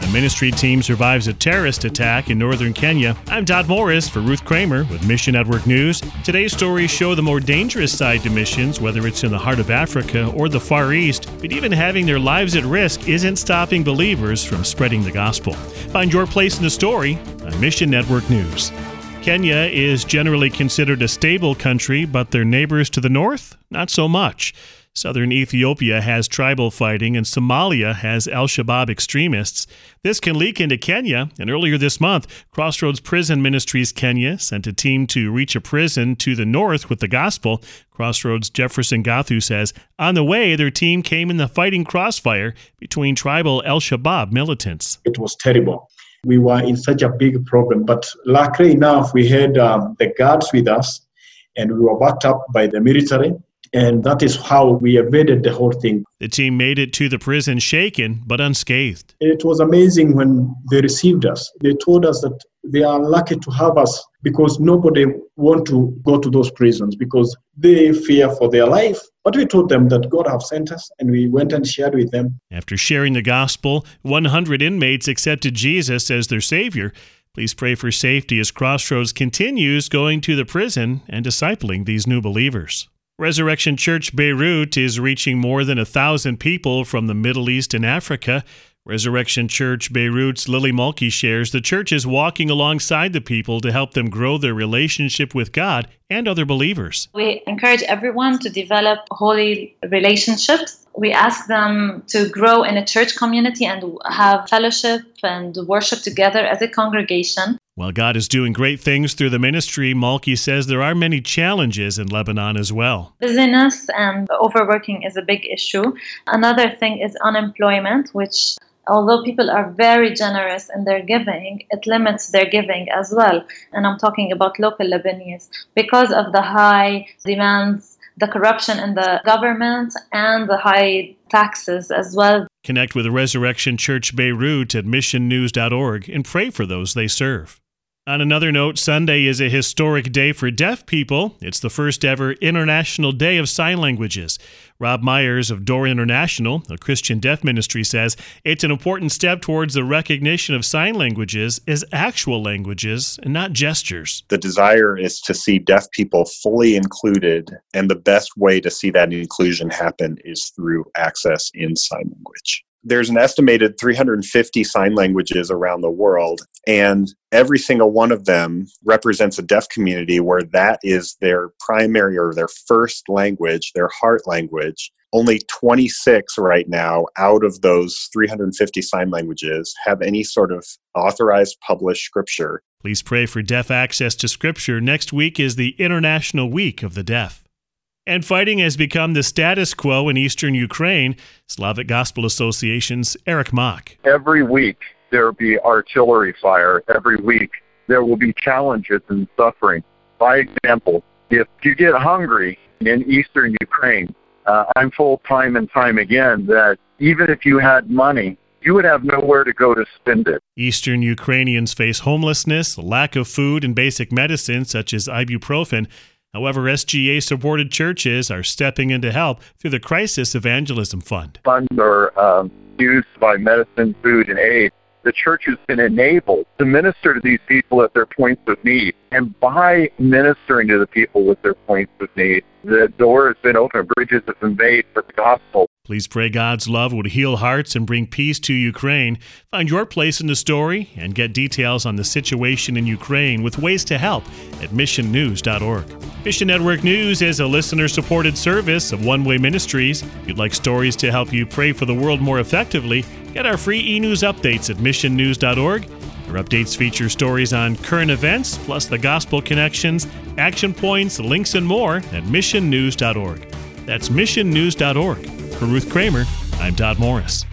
A ministry team survives a terrorist attack in northern Kenya. I'm Todd Morris for Ruth Kramer with Mission Network News. Today's stories show the more dangerous side to missions, whether it's in the heart of Africa or the Far East. But even having their lives at risk isn't stopping believers from spreading the gospel. Find your place in the story on Mission Network News. Kenya is generally considered a stable country, but their neighbors to the north, not so much. Southern Ethiopia has tribal fighting, and Somalia has al-Shabaab extremists. This can leak into Kenya, and earlier this month, Crossroads Prison Ministries Kenya sent a team to reach a prison to the north with the gospel. Crossroads' Jefferson Gathu says, on the way, their team came in the fighting crossfire between tribal al-Shabaab militants. It was terrible. We were in such a big problem, but luckily enough, we had the guards with us, and we were backed up by the military. And that is how we evaded the whole thing. The team made it to the prison shaken but unscathed. It was amazing when they received us. They told us that they are lucky to have us because nobody want to go to those prisons because they fear for their life. But we told them that God have sent us, and we went and shared with them. After sharing the gospel, 100 inmates accepted Jesus as their Savior. Please pray for safety as Crossroads continues going to the prison and discipling these new believers. Resurrection Church Beirut is reaching more than 1,000 people from the Middle East and Africa. Resurrection Church Beirut's Lily Mulkey shares the church is walking alongside the people to help them grow their relationship with God and other believers. We encourage everyone to develop holy relationships. We ask them to grow in a church community and have fellowship and worship together as a congregation. While God is doing great things through the ministry, Mulkey says there are many challenges in Lebanon as well. Busyness and overworking is a big issue. Another thing is unemployment, which although people are very generous in their giving, it limits their giving as well. And I'm talking about local Lebanese. Because of the high demands, the corruption in the government, and the high taxes as well. Connect with the Resurrection Church Beirut at missionnews.org and pray for those they serve. On another note, Sunday is a historic day for deaf people. It's the first ever International Day of Sign Languages. Rob Myers of Door International, a Christian deaf ministry, says it's an important step towards the recognition of sign languages as actual languages and not gestures. The desire is to see deaf people fully included, and the best way to see that inclusion happen is through access in sign language. There's an estimated 350 sign languages around the world, and every single one of them represents a deaf community where that is their primary or their first language, their heart language. Only 26 right now out of those 350 sign languages have any sort of authorized published scripture. Please pray for deaf access to scripture. Next week is the International Week of the Deaf. And fighting has become the status quo in eastern Ukraine. Slavic Gospel Association's Eric Mock. Every week there will be artillery fire. Every week there will be challenges and suffering. By example, if you get hungry in eastern Ukraine, I'm told time and time again that even if you had money, you would have nowhere to go to spend it. Eastern Ukrainians face homelessness, lack of food, and basic medicine such as ibuprofen. However, SGA-supported churches are stepping in to help through the Crisis Evangelism Fund. Funds are used by medicine, food, and aid. The church has been enabled to minister to these people at their points of need. And by ministering to the people with their points of need, the door has been opened, bridges have been made for the gospel. Please pray God's love would heal hearts and bring peace to Ukraine. Find your place in the story and get details on the situation in Ukraine with ways to help at missionnews.org. Mission Network News is a listener-supported service of One Way Ministries. If you'd like stories to help you pray for the world more effectively, get our free e-news updates at missionnews.org. Our updates feature stories on current events, plus the gospel connections, action points, links, and more at missionnews.org. That's missionnews.org. For Ruth Kramer, I'm Todd Morris.